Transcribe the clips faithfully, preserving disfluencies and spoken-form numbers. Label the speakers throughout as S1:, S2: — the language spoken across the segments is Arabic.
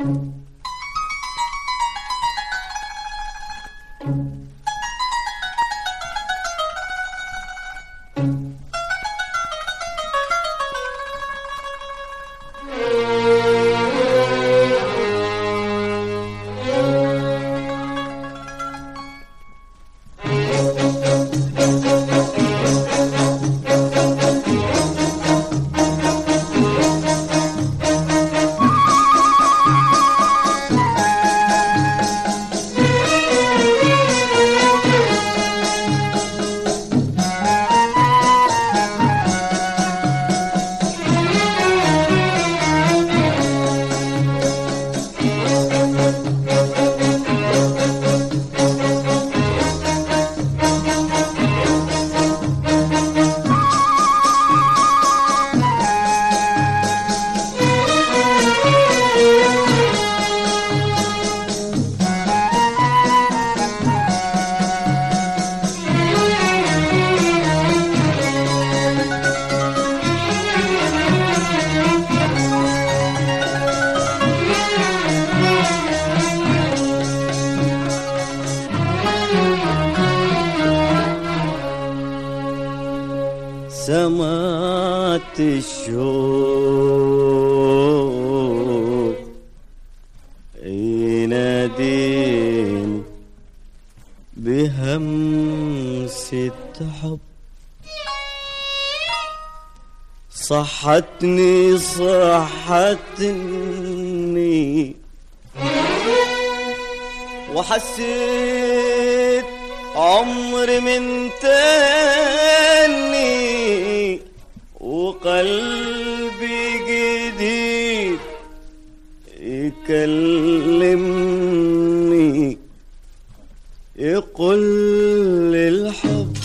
S1: سمعت الشوق يناديني بهمسة حب، صحتني صحتني وحسيت عمري من تاني وقلبي جديد يكلمني يقول لي الحب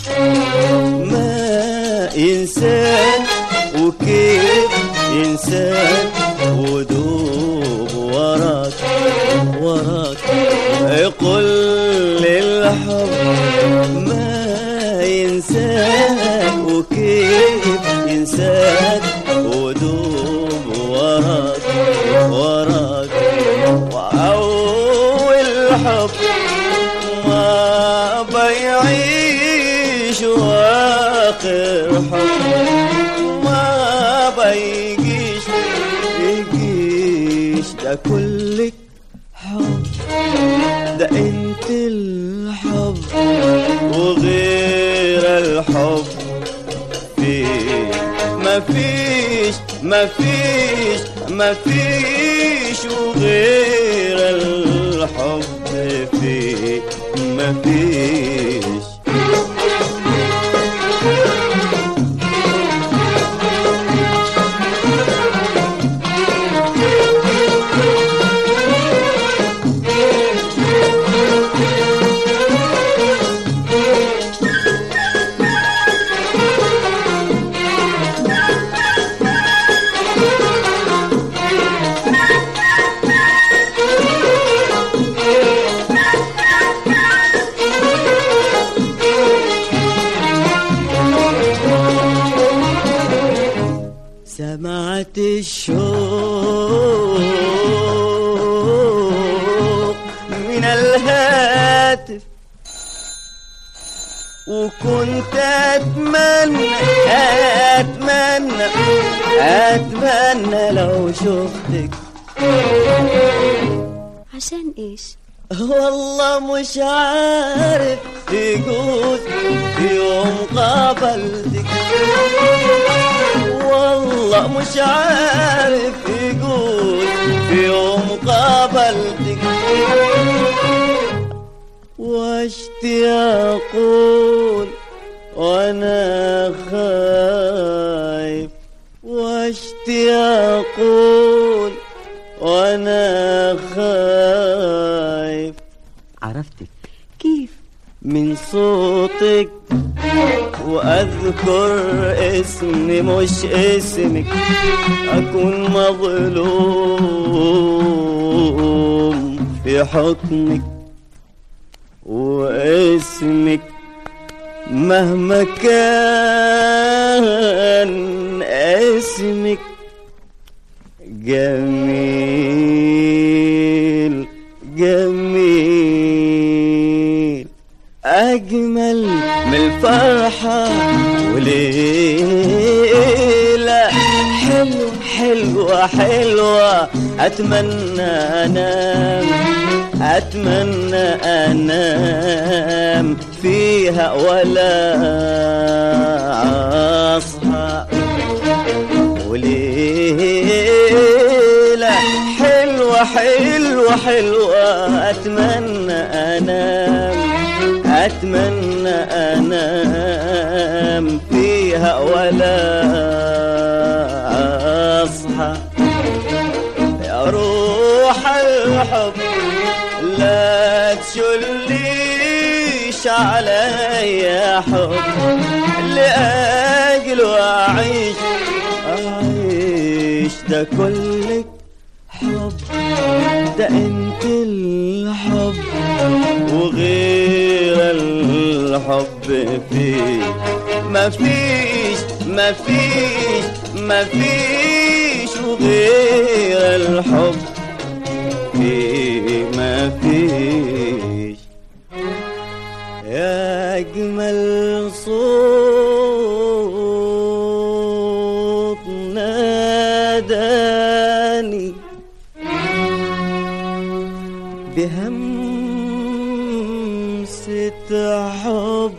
S1: ما إنسان وكيف إنسان ودوب وراك وراك، يقول لي الحب ما إنسان وكيف إنسان ودوب وراك وراك، وأول حب ما بيعيش وآخر حب ما بيجيش يجيش، ده كلك حب، ده انت الحب وغير الحب فيه مفيش مفيش مفيش، وغير الحب فيه مفيش. سمعت الشوق من الهاتف وكنت أتمنى أتمنى أتمنى لو شفتك.
S2: عشان إيش؟
S1: والله مش عارف يجوز في يوم قابلتك، والله مش عارف يجوز في يوم قابلتك، واشتي أقول وأنا خايف، واشتي أقول وأنا خايف. عرفتك
S2: كيف؟
S1: من صوتك وأذكر اسمي مش اسمك، أكون مظلوم في حكمك، واسمك مهما كان اسمك جميل أجمل من الفرحة وليلة حلوة حلوة حلوة أتمنى أنام أتمنى أنام فيها ولا أصحى وليلة حلوة حلوة حلوة أتمنى أنام أتمنى أنام فيها ولا أصحى يا روح الحب لا تشليش علي حب لأجله أعيش أعيش ده كلك حب ده انت الحب وغير الحب فيه مفيش مفيش مفيش وغير الحب فيه مفيش يا أجمل صوت ناداني بهمسة حب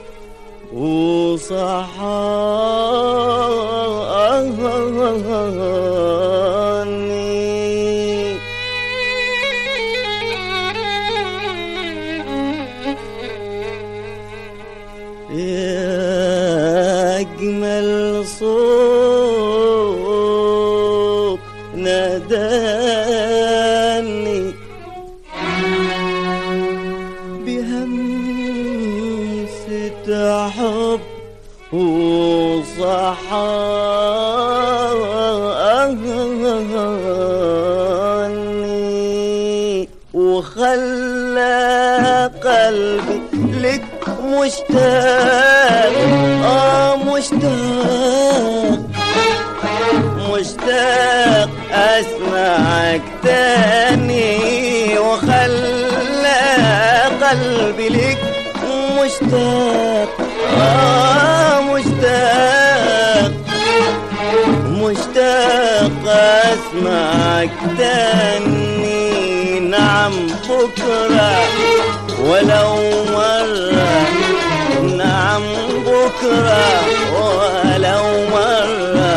S1: وصحاني يا أجمل صوت ناداني بهمسة حب وصحاني وخلى قلبي لك مشتاق آه مشتاق مشتاق أسمعك تاني وخلى قلبي لك مشتاق آه مشتاق مشتاق أسمعك تاني نعم بكرة ولو مرة نعم بكرة ولو مرة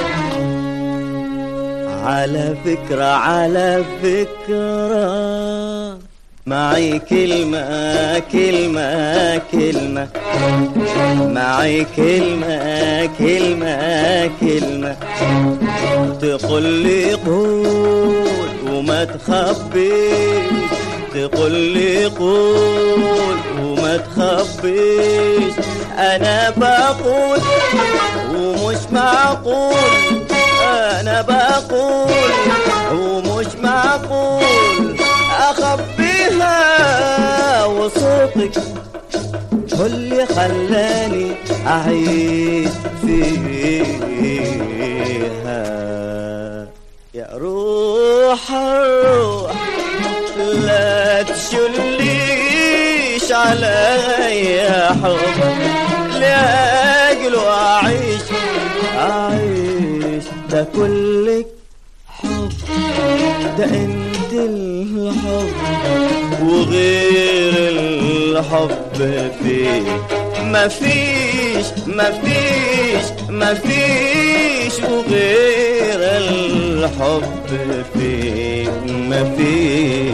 S1: على فكرة على فكرة معي كلمة كلمة كلمة معي كلمة كلمة كلمة تقول لي قول وما تخبيش تقول لي قول وما تخبيش أنا بقول ومش معقول أنا بقول ومش معقول أخبيها وصوتك هو اللي خلاني أعيش فيها يا روح الروح لا تشليش علي حب لأجله أعيش أعيش ده كلك حب ده انت الحب وغير الحب فيه مفيش مفيش مفيش وغير الحب فيه مفيش